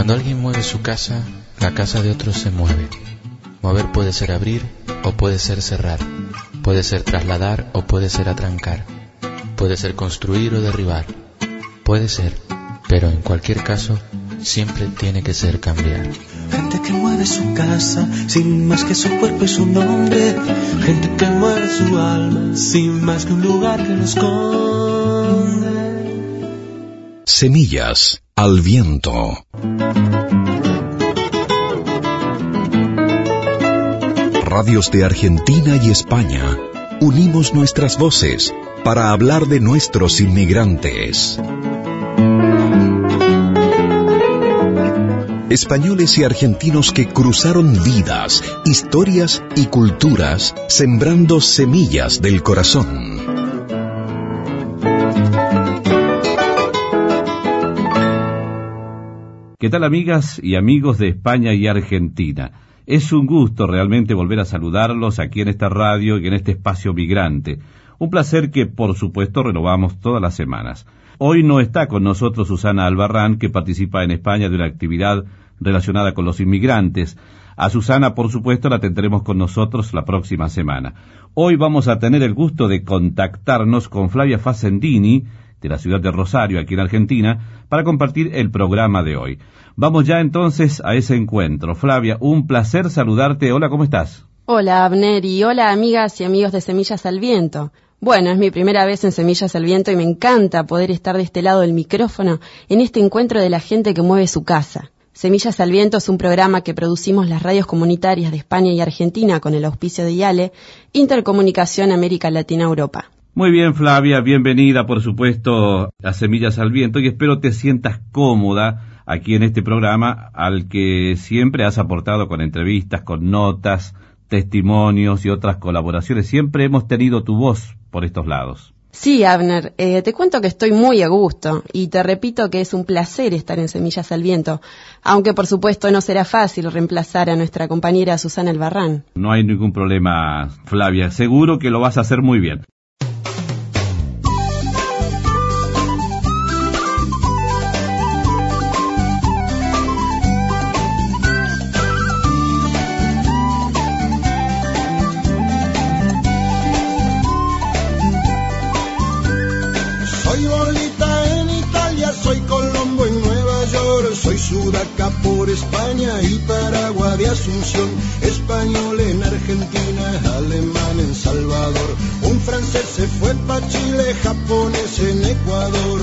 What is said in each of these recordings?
Cuando alguien mueve su casa, la casa de otros se mueve. Mover puede ser abrir o puede ser cerrar. Puede ser trasladar o puede ser atrancar. Puede ser construir o derribar. Puede ser, pero en cualquier caso, siempre tiene que ser cambiar. Gente que mueve su casa, sin más que su cuerpo y su nombre. Gente que mueve su alma, sin más que un lugar que lo esconde. Semillas al viento. Radios de Argentina y España. Unimos nuestras voces para hablar de nuestros inmigrantes. Españoles y argentinos que cruzaron vidas, historias y culturas, sembrando semillas del corazón. ¿Qué tal, amigas y amigos de España y Argentina? Es un gusto realmente volver a saludarlos aquí en esta radio y en este espacio migrante. Un placer que, por supuesto, renovamos todas las semanas. Hoy no está con nosotros Susana Albarrán, que participa en España de una actividad relacionada con los inmigrantes. A Susana, por supuesto, la tendremos con nosotros la próxima semana. Hoy vamos a tener el gusto de contactarnos con Flavia Facendini, de la ciudad de Rosario, aquí en Argentina, para compartir el programa de hoy. Vamos ya entonces a ese encuentro. Flavia, un placer saludarte. Hola, ¿cómo estás? Hola, Abner, y hola, amigas y amigos de Semillas al Viento. Bueno, es mi primera vez en Semillas al Viento y me encanta poder estar de este lado del micrófono en este encuentro de la gente que mueve su casa. Semillas al Viento es un programa que producimos las radios comunitarias de España y Argentina con el auspicio de IALE, Intercomunicación América Latina Europa. Muy bien, Flavia, bienvenida, por supuesto, a Semillas al Viento, y espero te sientas cómoda aquí en este programa al que siempre has aportado con entrevistas, con notas, testimonios y otras colaboraciones. Siempre hemos tenido tu voz por estos lados. Sí, Abner, te cuento que estoy muy a gusto y te repito que es un placer estar en Semillas al Viento, aunque por supuesto no será fácil reemplazar a nuestra compañera Susana Albarrán. No hay ningún problema, Flavia, seguro que lo vas a hacer muy bien. Sudaca por España y Paraguay de Asunción, español en Argentina, alemán en Salvador, un francés se fue pa' Chile, japonés en Ecuador.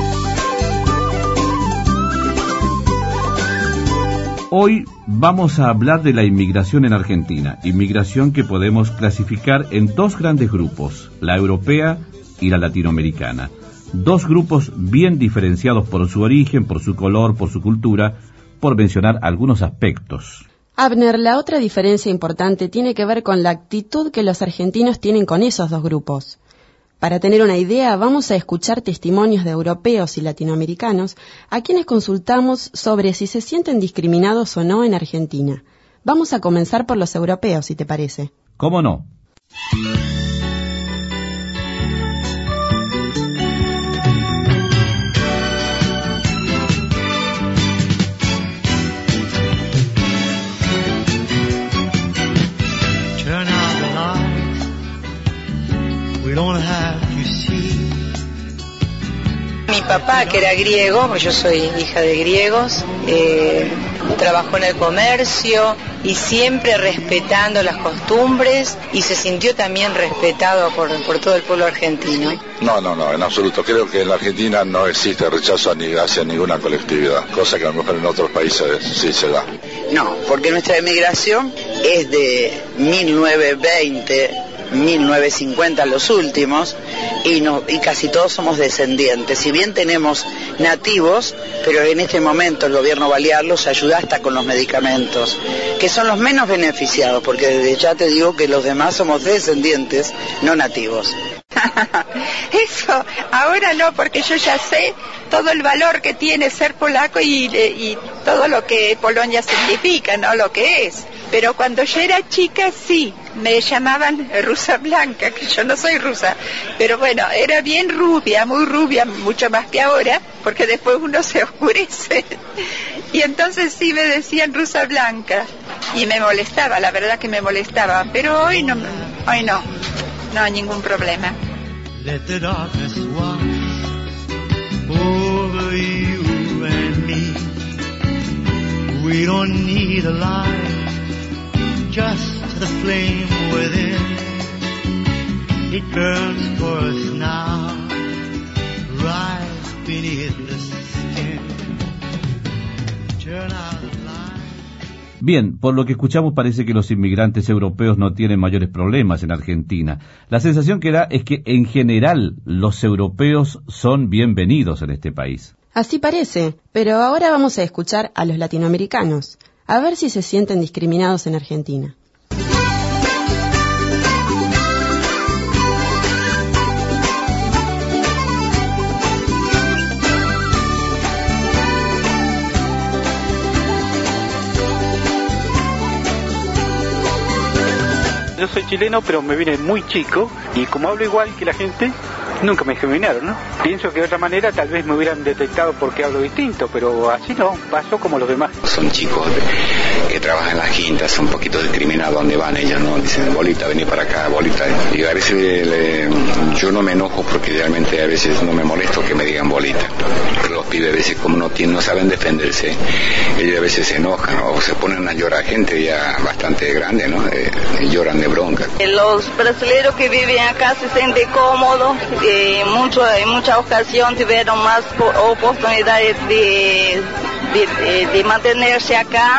Hoy vamos a hablar de la inmigración en Argentina, inmigración que podemos clasificar en dos grandes grupos, la europea y la latinoamericana. Dos grupos bien diferenciados por su origen, por su color, por su cultura, por mencionar algunos aspectos. Abner, la otra diferencia importante tiene que ver con la actitud que los argentinos tienen con esos dos grupos. Para tener una idea, vamos a escuchar testimonios de europeos y latinoamericanos a quienes consultamos sobre si se sienten discriminados o no en Argentina. Vamos a comenzar por los europeos, si te parece. ¿Cómo no? Mi papá, que era griego, pues yo soy hija de griegos, trabajó en el comercio y siempre respetando las costumbres, y se sintió también respetado por todo el pueblo argentino. No, en absoluto. Creo que en la Argentina no existe rechazo hacia ninguna colectividad, cosa que a lo mejor en otros países sí se da. No, porque nuestra emigración es de 1920, 1950 los últimos, y casi todos somos descendientes. Si bien tenemos nativos, pero en este momento el gobierno balear los ayuda hasta con los medicamentos, que son los menos beneficiados, porque desde ya te digo que los demás somos descendientes, no nativos. Eso, ahora no, porque yo ya sé todo el valor que tiene ser polaco y todo lo que Polonia significa, ¿no? Lo que es. Pero cuando yo era chica, sí, me llamaban rusa blanca, que yo no soy rusa, pero bueno, era bien rubia, muy rubia, mucho más que ahora, porque después uno se oscurece. Y entonces sí me decían rusa blanca, y me molestaba, la verdad que me molestaba, pero hoy no hay ningún problema. Let the darkness wash over you and me. We don't need a light, just the flame within. It burns for us now, right beneath the skin. Turn out the light. Bien, por lo que escuchamos parece que los inmigrantes europeos no tienen mayores problemas en Argentina. La sensación que da es que en general los europeos son bienvenidos en este país. Así parece, pero ahora vamos a escuchar a los latinoamericanos, a ver si se sienten discriminados en Argentina. Yo soy chileno, pero me vine muy chico y como hablo igual que la gente, nunca me discriminaron, ¿no? Pienso que de otra manera tal vez me hubieran detectado porque hablo distinto, pero así no, pasó como los demás. Son chicos que trabajan en las quintas, un poquito discriminados donde van, ellos no dicen, bolita, vení para acá, bolita. Y a veces yo no me enojo porque realmente a veces no me molesto que me digan bolita. Pero los pibes a veces como no saben defenderse, ellos a veces se enojan o se ponen a llorar, gente ya bastante grande, ¿no? Lloran de bronca. Los brasileños que viven acá se sienten cómodos, en muchas ocasiones tuvieron más oportunidades de mantenerse acá,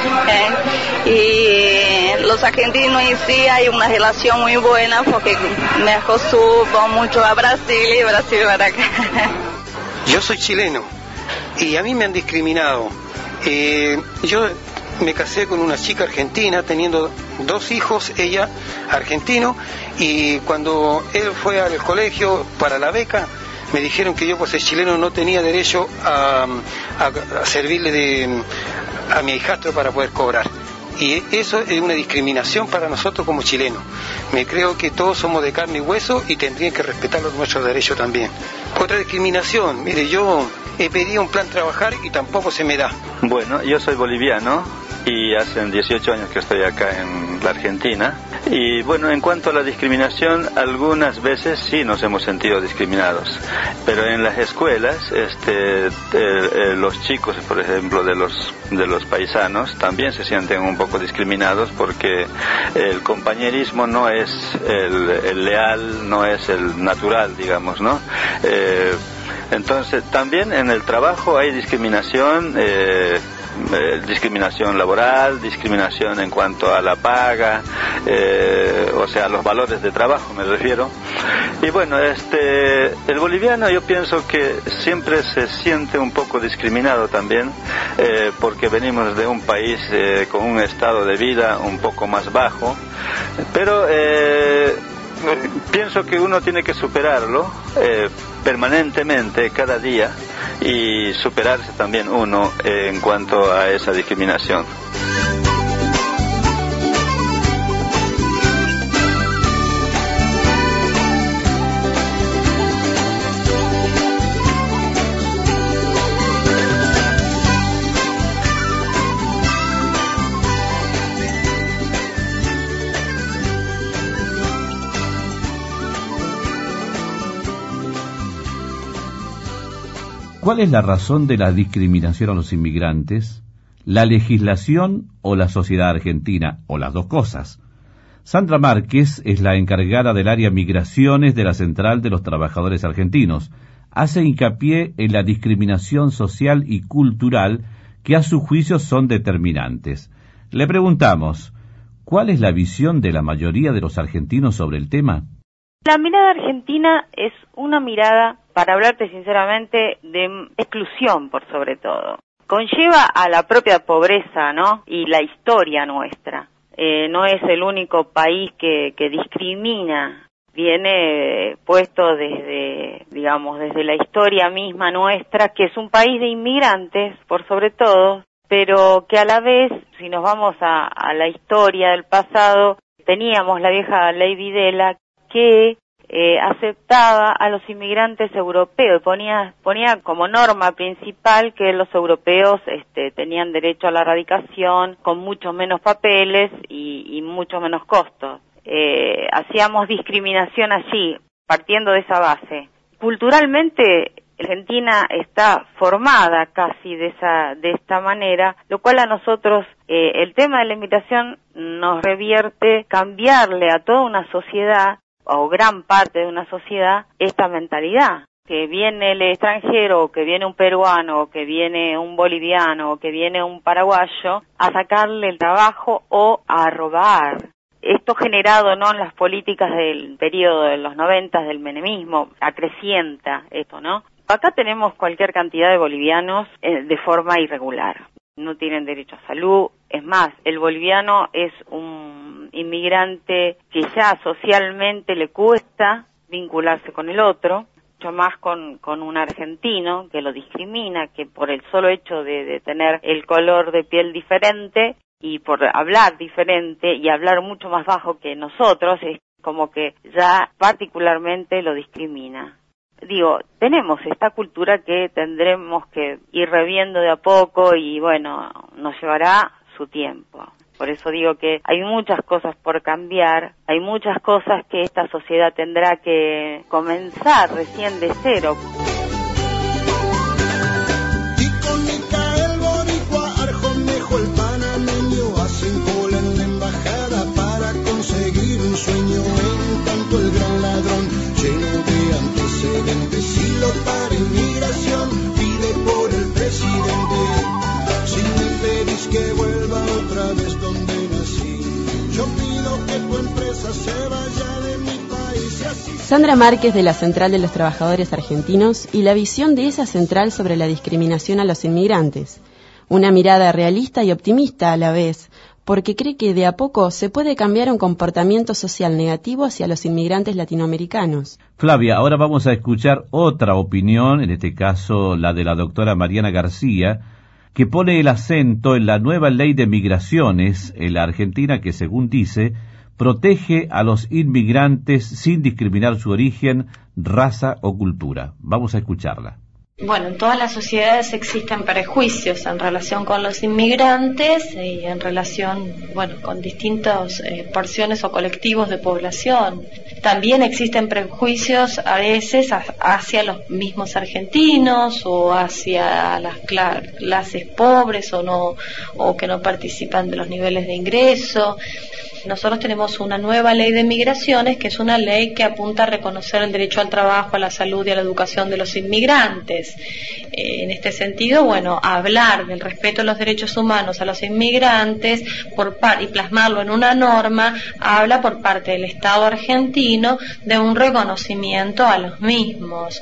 y los argentinos en sí hay una relación muy buena porque Mercosur va mucho a Brasil y Brasil para acá. Yo soy chileno y a mí me han discriminado. Yo me casé con una chica argentina teniendo 2 hijos, ella argentino, y cuando él fue al colegio para la beca me dijeron que yo por ser chileno no tenía derecho a servirle a mi hijastro para poder cobrar. Y eso es una discriminación para nosotros como chilenos. Me creo que todos somos de carne y hueso y tendrían que respetar nuestros derechos también. Otra discriminación, mire, yo he pedido un plan trabajar y tampoco se me da. Bueno, yo soy boliviano y hace 18 años que estoy acá en la Argentina. Y bueno, en cuanto a la discriminación, algunas veces sí nos hemos sentido discriminados, pero en las escuelas los chicos, por ejemplo, de los paisanos también se sienten un poco discriminados porque el compañerismo no es el leal, no es el natural, digamos, ¿no? Entonces también en el trabajo hay discriminación, discriminación laboral, discriminación en cuanto a la paga, o sea, los valores de trabajo me refiero. Y bueno, el boliviano yo pienso que siempre se siente un poco discriminado también, porque venimos de un país con un estado de vida un poco más bajo, pero pienso que uno tiene que superarlo permanentemente, cada día, y superarse también uno en cuanto a esa discriminación. ¿Cuál es la razón de la discriminación a los inmigrantes? ¿La legislación o la sociedad argentina? ¿O las dos cosas? Sandra Márquez es la encargada del área Migraciones de la Central de los Trabajadores Argentinos. Hace hincapié en la discriminación social y cultural que a su juicio son determinantes. Le preguntamos, ¿cuál es la visión de la mayoría de los argentinos sobre el tema? La mirada argentina es una mirada, para hablarte sinceramente, de exclusión por sobre todo. Conlleva a la propia pobreza, ¿no? Y la historia nuestra. No es el único país que discrimina. Viene puesto desde la historia misma nuestra, que es un país de inmigrantes, por sobre todo, pero que a la vez, si nos vamos a la historia del pasado, teníamos la vieja ley Videla que aceptaba a los inmigrantes europeos, ponía como norma principal que los europeos tenían derecho a la radicación con mucho menos papeles y mucho menos costos. Hacíamos discriminación allí, partiendo de esa base. Culturalmente, Argentina está formada casi de esta manera, lo cual a nosotros el tema de la inmigración nos revierte cambiarle a toda una sociedad o gran parte de una sociedad esta mentalidad, que viene el extranjero, o que viene un peruano, o que viene un boliviano, o que viene un paraguayo a sacarle el trabajo o a robar. Esto generado, ¿no?, en las políticas del periodo de los 90 del menemismo, acrecienta esto, ¿no? Acá tenemos cualquier cantidad de bolivianos de forma irregular. No tienen derecho a salud. Es más, el boliviano es un inmigrante que ya socialmente le cuesta vincularse con el otro, mucho más con un argentino que lo discrimina, que por el solo hecho de tener el color de piel diferente y por hablar diferente y hablar mucho más bajo que nosotros, es como que ya particularmente lo discrimina. Digo, tenemos esta cultura que tendremos que ir reviendo de a poco y bueno, nos llevará su tiempo. Por eso digo que hay muchas cosas por cambiar, hay muchas cosas que esta sociedad tendrá que comenzar recién de cero. El panameño hacen cola en la embajada para conseguir un sueño. En tanto el gran ladrón, lleno de antecedentes, si lo para inmigración, pide por el presidente. Si me pedís que vuelva otra vez donde nací, yo pido que tu empresa se vaya de mi país y así. Sandra Márquez, de la Central de los Trabajadores Argentinos, y la visión de esa central sobre la discriminación a los inmigrantes. Una mirada realista y optimista a la vez, porque cree que de a poco se puede cambiar un comportamiento social negativo hacia los inmigrantes latinoamericanos. Flavia, ahora vamos a escuchar otra opinión, en este caso la de la doctora Mariana García, que pone el acento en la nueva ley de migraciones en la Argentina que, según dice, protege a los inmigrantes sin discriminar su origen, raza o cultura. Vamos a escucharla. Bueno, en todas las sociedades existen prejuicios en relación con los inmigrantes y en relación, con distintas porciones o colectivos de población. También existen prejuicios a veces hacia los mismos argentinos o hacia las clases pobres o que no participan de los niveles de ingreso. Nosotros tenemos una nueva ley de migraciones, que es una ley que apunta a reconocer el derecho al trabajo, a la salud y a la educación de los inmigrantes. En este sentido, hablar del respeto a los derechos humanos a los inmigrantes y plasmarlo en una norma, habla por parte del Estado argentino de un reconocimiento a los mismos.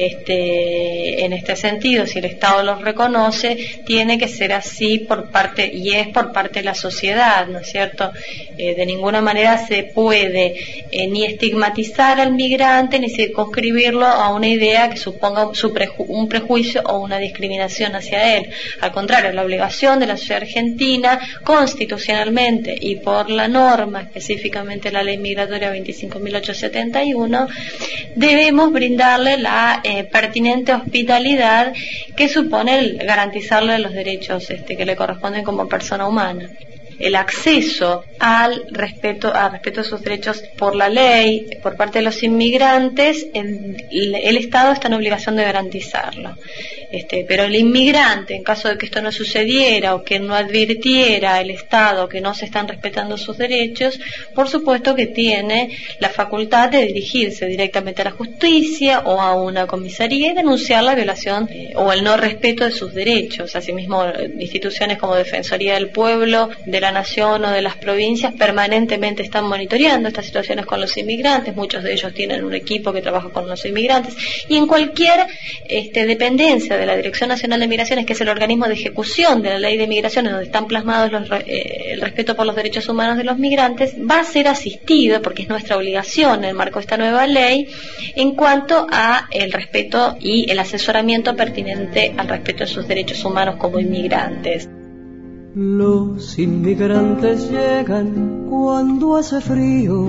En este sentido, si el Estado los reconoce, tiene que ser así por parte de la sociedad, ¿no es cierto? De ninguna manera se puede ni estigmatizar al migrante ni circunscribirlo a una idea que suponga un prejuicio o una discriminación hacia él. Al contrario, la obligación de la sociedad argentina, constitucionalmente y por la norma, específicamente la Ley Migratoria 25.871, debemos brindarle la pertinente hospitalidad que supone el garantizarle los derechos que le corresponden como persona humana. El acceso al respeto de sus derechos por la ley, por parte de los inmigrantes, el Estado está en obligación de garantizarlo. Pero el inmigrante, en caso de que esto no sucediera o que no advirtiera el Estado que no se están respetando sus derechos, por supuesto que tiene la facultad de dirigirse directamente a la justicia o a una comisaría y denunciar la violación o el no respeto de sus derechos. Asimismo, instituciones como Defensoría del Pueblo, de la Nación o de las provincias permanentemente están monitoreando estas situaciones con los inmigrantes. Muchos de ellos tienen un equipo que trabaja con los inmigrantes, y en cualquier dependencia de la Dirección Nacional de Migraciones, que es el organismo de ejecución de la Ley de Migraciones, donde están plasmados el respeto por los derechos humanos de los migrantes, va a ser asistido, porque es nuestra obligación en el marco de esta nueva ley, en cuanto a el respeto y el asesoramiento pertinente al respeto de sus derechos humanos como inmigrantes. Los inmigrantes llegan cuando hace frío.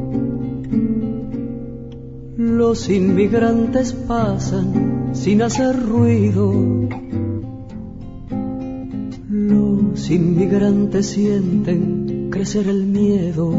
Los inmigrantes pasan sin hacer ruido. Los inmigrantes sienten crecer el miedo.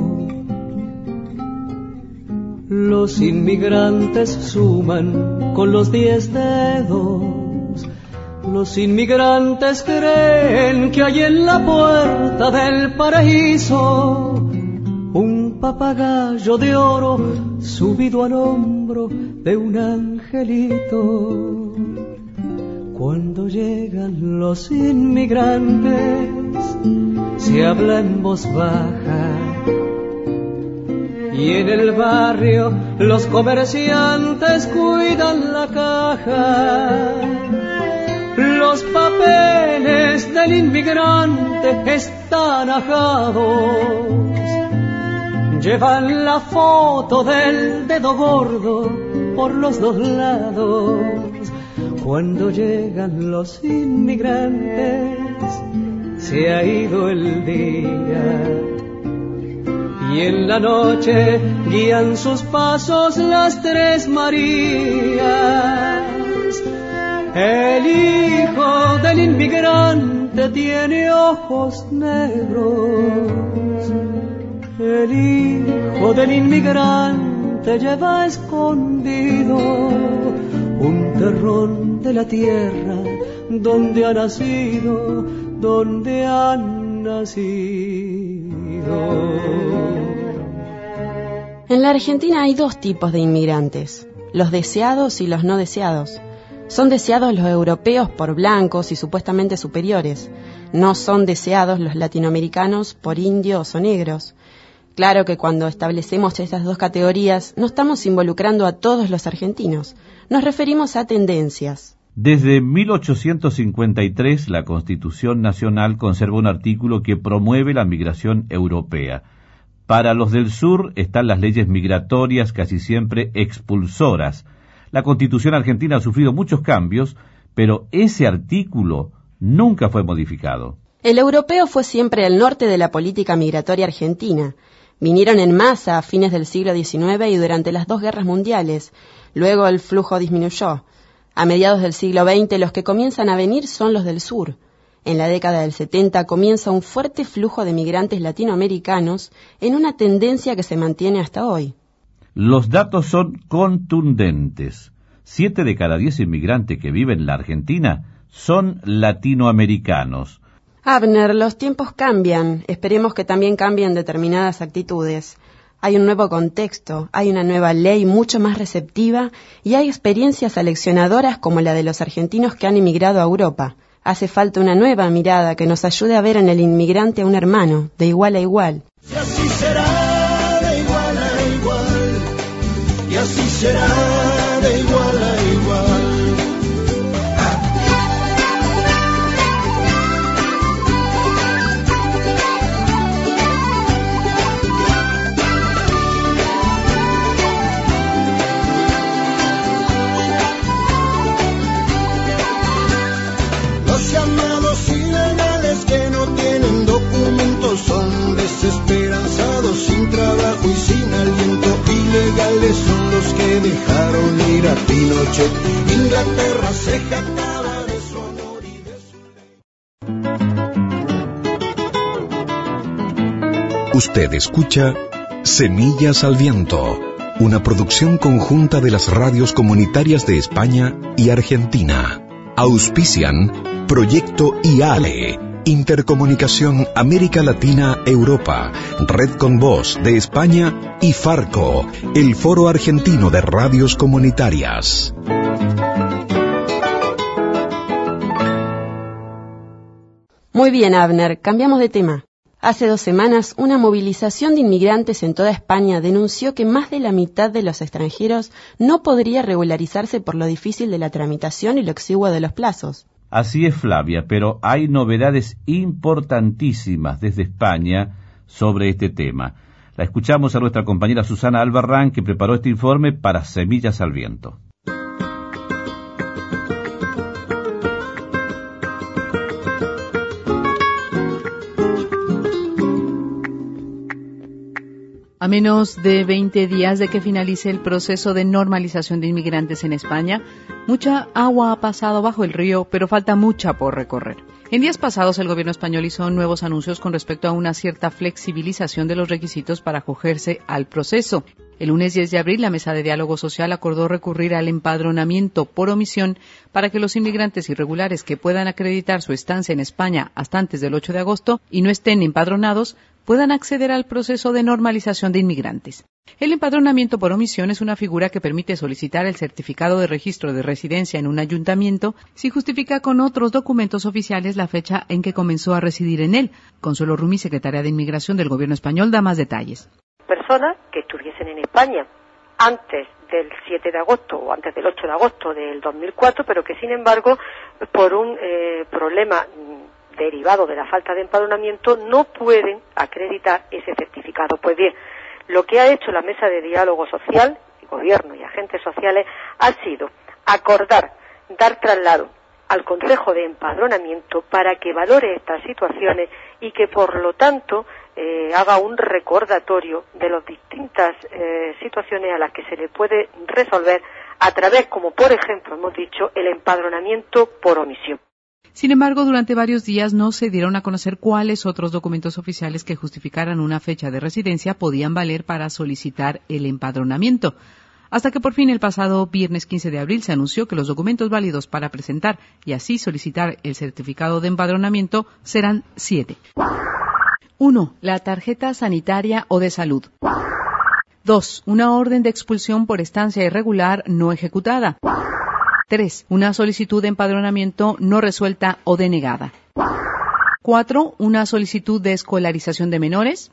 Los inmigrantes suman con los 10 dedos. Los inmigrantes creen que hay en la puerta del paraíso un papagayo de oro subido al hombro de un angelito. Cuando llegan los inmigrantes se habla en voz baja, y en el barrio los comerciantes cuidan la caja. Los papeles del inmigrante están ajados, llevan la foto del dedo gordo por los 2 lados. Cuando llegan los inmigrantes se ha ido el día, y en la noche guían sus pasos las 3 Marías. El hijo del inmigrante tiene ojos negros. El hijo del inmigrante lleva escondido un terrón de la tierra donde ha nacido, donde han nacido. En la Argentina hay 2 tipos de inmigrantes, los deseados y los no deseados. Son deseados los europeos por blancos y supuestamente superiores. No son deseados los latinoamericanos por indios o negros. Claro que cuando establecemos estas 2 categorías no estamos involucrando a todos los argentinos. Nos referimos a tendencias. Desde 1853 la Constitución Nacional conserva un artículo que promueve la migración europea. Para los del sur están las leyes migratorias casi siempre expulsoras. La Constitución argentina ha sufrido muchos cambios, pero ese artículo nunca fue modificado. El europeo fue siempre el norte de la política migratoria argentina. Vinieron en masa a fines del siglo XIX y durante las 2 guerras mundiales. Luego el flujo disminuyó. A mediados del siglo XX los que comienzan a venir son los del sur. En la década del 70 comienza un fuerte flujo de migrantes latinoamericanos en una tendencia que se mantiene hasta hoy. Los datos son contundentes. 7 de cada 10 inmigrantes que viven en la Argentina son latinoamericanos. Abner, los tiempos cambian. Esperemos que también cambien determinadas actitudes. Hay un nuevo contexto, hay una nueva ley mucho más receptiva y hay experiencias aleccionadoras como la de los argentinos que han emigrado a Europa. Hace falta una nueva mirada que nos ayude a ver en el inmigrante a un hermano, de igual a igual. Y así será, de igual a igual. Y así será, de igual a igual. Son desesperanzados, sin trabajo y sin aliento. Ilegales son los que dejaron ir a Pinochet. Inglaterra se jactaba de su honor y de su ley. Usted escucha Semillas al Viento, una producción conjunta de las radios comunitarias de España y Argentina. Auspician Proyecto IALE, Intercomunicación América Latina-Europa, Red con Voz de España y Farco, el Foro Argentino de Radios Comunitarias. Muy bien, Abner, cambiamos de tema. Hace 2 semanas, una movilización de inmigrantes en toda España denunció que más de la mitad de los extranjeros no podría regularizarse por lo difícil de la tramitación y lo exiguo de los plazos. Así es, Flavia, pero hay novedades importantísimas desde España sobre este tema. La escuchamos a nuestra compañera Susana Albarrán, que preparó este informe para Semillas al Viento. A menos de 20 días de que finalice el proceso de normalización de inmigrantes en España, mucha agua ha pasado bajo el río, pero falta mucha por recorrer. En días pasados, el gobierno español hizo nuevos anuncios con respecto a una cierta flexibilización de los requisitos para acogerse al proceso. El lunes 10 de abril, la Mesa de Diálogo Social acordó recurrir al empadronamiento por omisión para que los inmigrantes irregulares que puedan acreditar su estancia en España hasta antes del 8 de agosto y no estén empadronados puedan acceder al proceso de normalización de inmigrantes. El empadronamiento por omisión es una figura que permite solicitar el certificado de registro de residencia en un ayuntamiento si justifica con otros documentos oficiales la fecha en que comenzó a residir en él. Consuelo Rumi, secretaria de Inmigración del Gobierno español, da más detalles. Personas que estuviesen en España antes del 7 de agosto o antes del 8 de agosto del 2004, pero que sin embargo por un problema derivado de la falta de empadronamiento no pueden acreditar ese certificado. Pues bien, lo que ha hecho la Mesa de Diálogo Social, el Gobierno y agentes sociales, ha sido acordar, dar traslado al Consejo de Empadronamiento para que valore estas situaciones y que, por lo tanto, haga un recordatorio de las distintas situaciones a las que se le puede resolver a través, como por ejemplo hemos dicho, el empadronamiento por omisión. Sin embargo, durante varios días no se dieron a conocer cuáles otros documentos oficiales que justificaran una fecha de residencia podían valer para solicitar el empadronamiento. Hasta que por fin el pasado viernes 15 de abril se anunció que los documentos válidos para presentar y así solicitar el certificado de empadronamiento serán 7. 1. La tarjeta sanitaria o de salud. 2. Una orden de expulsión por estancia irregular no ejecutada. 3. Una solicitud de empadronamiento no resuelta o denegada. 4. Una solicitud de escolarización de menores.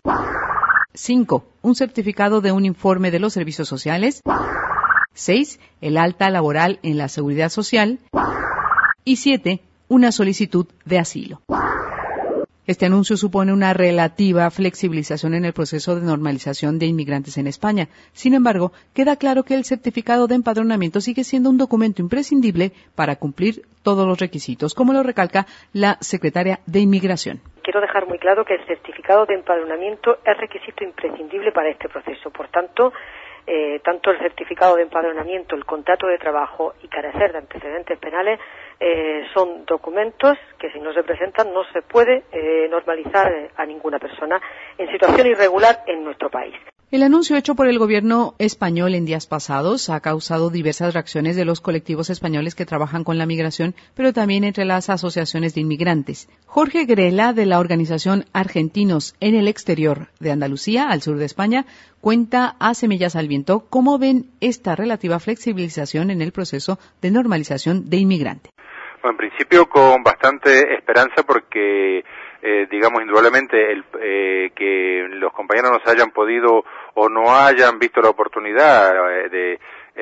5. Un certificado de un informe de los servicios sociales. 6. El alta laboral en la seguridad social. Y 7. Una solicitud de asilo. Este anuncio supone una relativa flexibilización en el proceso de normalización de inmigrantes en España. Sin embargo, queda claro que el certificado de empadronamiento sigue siendo un documento imprescindible para cumplir todos los requisitos, como lo recalca la secretaria de Inmigración. Quiero dejar muy claro que el certificado de empadronamiento es requisito imprescindible para este proceso. Por tanto, tanto el certificado de empadronamiento, el contrato de trabajo y carecer de antecedentes penales son documentos que, si no se presentan, no se puede normalizar a ninguna persona en situación irregular en nuestro país. El anuncio hecho por el gobierno español en días pasados ha causado diversas reacciones de los colectivos españoles que trabajan con la migración, pero también entre las asociaciones de inmigrantes. Jorge Grela, de la organización Argentinos en el Exterior de Andalucía, al sur de España, cuenta a Semillas al Viento cómo ven esta relativa flexibilización en el proceso de normalización de inmigrantes. Bueno, en principio con bastante esperanza porque digamos, indudablemente que los compañeros no se hayan podido o no hayan visto la oportunidad de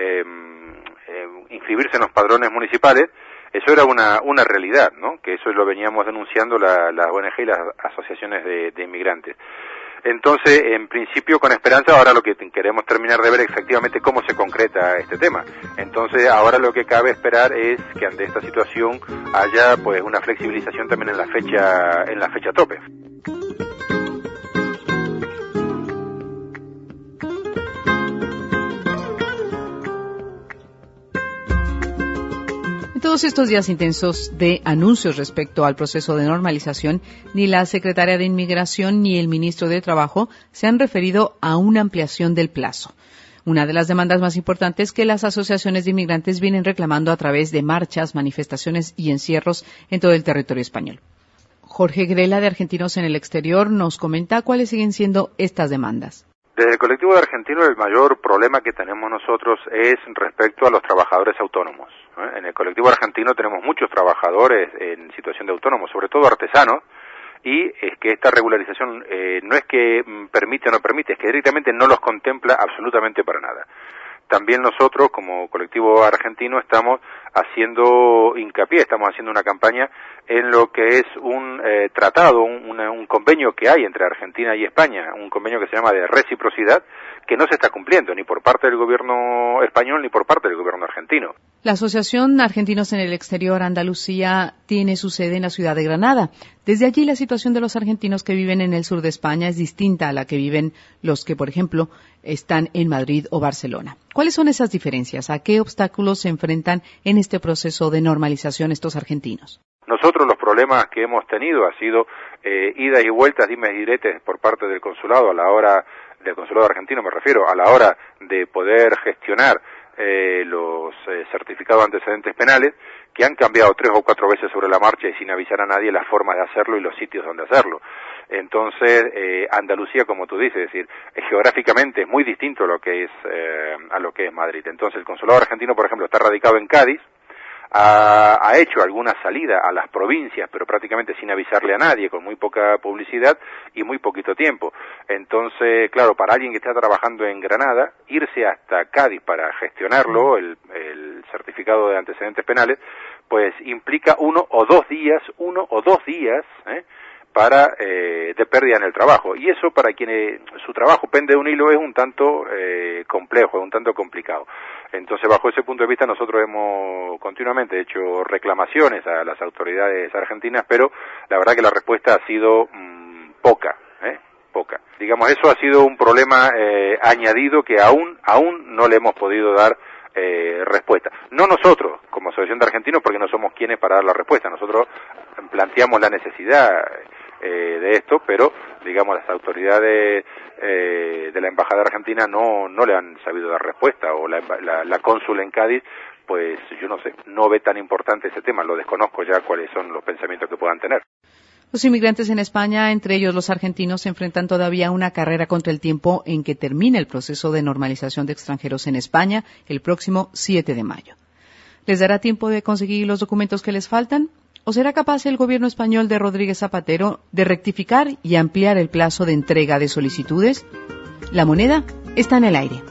inscribirse en los padrones municipales, eso era una realidad, ¿no? Que eso lo veníamos denunciando las ONG y las asociaciones de inmigrantes. Entonces, en principio, con esperanza, ahora lo que queremos terminar de ver efectivamente cómo se concreta este tema. Entonces, ahora lo que cabe esperar es que ante esta situación haya pues una flexibilización también en la fecha tope. En todos estos días intensos de anuncios respecto al proceso de normalización, ni la secretaria de Inmigración ni el ministro de Trabajo se han referido a una ampliación del plazo. Una de las demandas más importantes que las asociaciones de inmigrantes vienen reclamando a través de marchas, manifestaciones y encierros en todo el territorio español. Jorge Grela, de Argentinos en el Exterior, nos comenta cuáles siguen siendo estas demandas. Desde el colectivo de argentinos, el mayor problema que tenemos nosotros es respecto a los trabajadores autónomos. En el colectivo argentino tenemos muchos trabajadores en situación de autónomos, sobre todo artesanos, y es que esta regularización no es que permite o no permite, es que directamente no los contempla absolutamente para nada. También nosotros, como colectivo argentino, estamos haciendo hincapié, estamos haciendo una campaña en lo que es un tratado, un convenio que hay entre Argentina y España, un convenio que se llama de reciprocidad, que no se está cumpliendo ni por parte del gobierno español ni por parte del gobierno argentino. La Asociación Argentinos en el Exterior Andalucía tiene su sede en la ciudad de Granada. Desde allí la situación de los argentinos que viven en el sur de España es distinta a la que viven los que, por ejemplo, están en Madrid o Barcelona. ¿Cuáles son esas diferencias? ¿A qué obstáculos se enfrentan en este proceso de normalización estos argentinos? Nosotros los problemas que hemos tenido ha sido idas y vueltas, dimes y diretes por parte del consulado del consulado argentino me refiero, a la hora de poder gestionar los certificados de antecedentes penales, que han cambiado 3 o 4 veces sobre la marcha y sin avisar a nadie las formas de hacerlo y los sitios donde hacerlo. Entonces, Andalucía, como tú dices, es decir, geográficamente es muy distinto a lo que es Madrid. Entonces, el consulado argentino, por ejemplo, está radicado en Cádiz, ha hecho alguna salida a las provincias, pero prácticamente sin avisarle a nadie, con muy poca publicidad y muy poquito tiempo. Entonces, claro, para alguien que está trabajando en Granada, irse hasta Cádiz para gestionarlo, el certificado de antecedentes penales, pues implica 1 o 2 días, de pérdida en el trabajo. Y eso, para quienes su trabajo pende de un hilo, es un tanto complejo, es un tanto complicado. Entonces, bajo ese punto de vista, nosotros hemos continuamente hecho reclamaciones a las autoridades argentinas, pero la verdad que la respuesta ha sido poca. Digamos, eso ha sido un problema añadido que aún no le hemos podido dar respuesta. No nosotros, como Asociación de Argentinos, porque no somos quienes para dar la respuesta. Nosotros planteamos la necesidad de esto, pero, digamos, las autoridades de la Embajada Argentina no le han sabido dar respuesta, o la cónsul en Cádiz, pues yo no sé, no ve tan importante ese tema, lo desconozco ya cuáles son los pensamientos que puedan tener. Los inmigrantes en España, entre ellos los argentinos, se enfrentan todavía a una carrera contra el tiempo en que termina el proceso de normalización de extranjeros en España el próximo 7 de mayo. ¿Les dará tiempo de conseguir los documentos que les faltan? ¿O será capaz el gobierno español de Rodríguez Zapatero de rectificar y ampliar el plazo de entrega de solicitudes? La moneda está en el aire.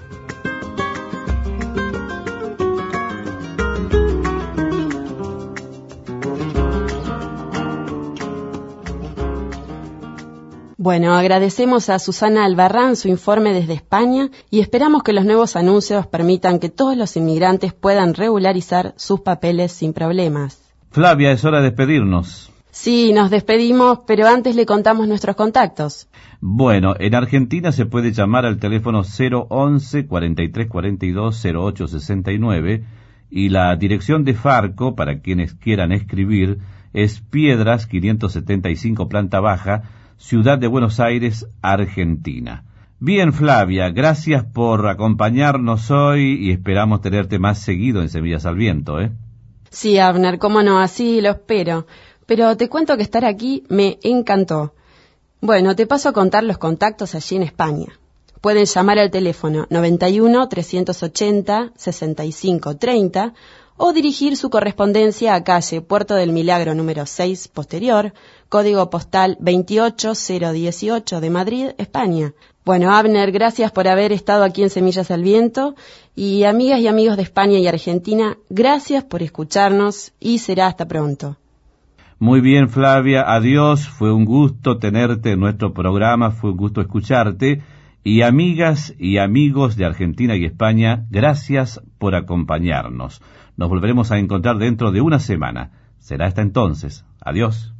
Bueno, agradecemos a Susana Albarrán su informe desde España y esperamos que los nuevos anuncios permitan que todos los inmigrantes puedan regularizar sus papeles sin problemas. Flavia, es hora de despedirnos. Sí, nos despedimos, pero antes le contamos nuestros contactos. Bueno, en Argentina se puede llamar al teléfono 011 43 42 08 69 y la dirección de Farco, para quienes quieran escribir, es Piedras 575 planta baja, Ciudad de Buenos Aires, Argentina. Bien, Flavia, gracias por acompañarnos hoy y esperamos tenerte más seguido en Semillas al Viento, ¿eh? Sí, Abner, cómo no, así lo espero. Pero te cuento que estar aquí me encantó. Bueno, te paso a contar los contactos allí en España. Pueden llamar al teléfono 91 380 65 30 o dirigir su correspondencia a calle Puerto del Milagro número 6 posterior, código postal 28018 de Madrid, España. Bueno, Abner, gracias por haber estado aquí en Semillas al Viento y amigas y amigos de España y Argentina, gracias por escucharnos y será hasta pronto. Muy bien, Flavia, adiós, fue un gusto tenerte en nuestro programa, fue un gusto escucharte. Y amigas y amigos de Argentina y España, gracias por acompañarnos. Nos volveremos a encontrar dentro de una semana. Será hasta entonces. Adiós.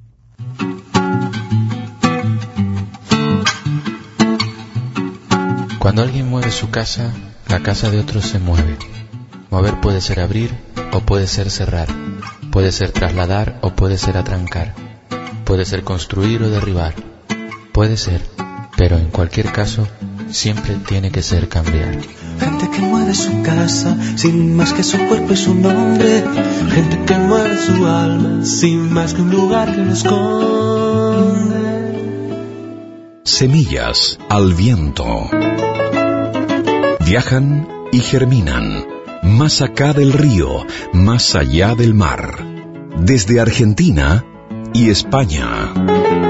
Cuando alguien mueve su casa, la casa de otros se mueve. Mover puede ser abrir o puede ser cerrar. Puede ser trasladar o puede ser atrancar. Puede ser construir o derribar. Puede ser, pero en cualquier caso, siempre tiene que ser cambiar. Gente que mueve su casa sin más que su cuerpo y su nombre. Gente que mueve su alma sin más que un lugar que lo esconde. Semillas al viento. Viajan y germinan. Más acá del río, más allá del mar. Desde Argentina y España.